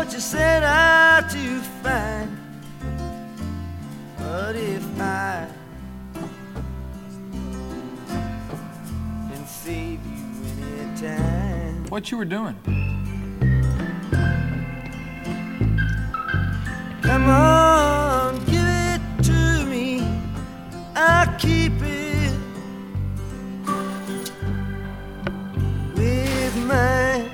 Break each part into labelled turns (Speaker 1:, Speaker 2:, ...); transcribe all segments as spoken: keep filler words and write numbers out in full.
Speaker 1: what you set out to find. But if I can save you anytime.
Speaker 2: What you were doing?
Speaker 1: Come on, give it to me. I'll keep it with mine.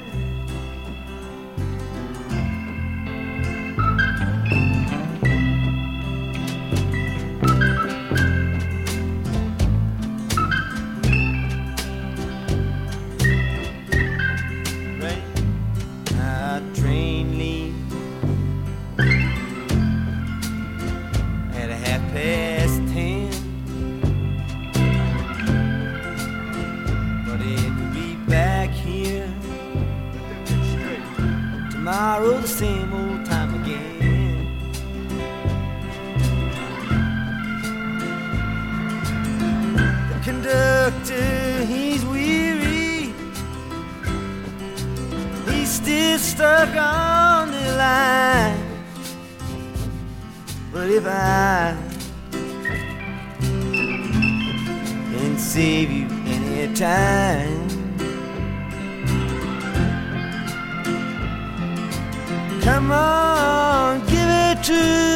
Speaker 1: Right, our train leaves at a half past ten, but it'll be back here tomorrow, the same old time again. The conductor, he's weary, he's still stuck on the line. But if I can save you anytime, come on, give it to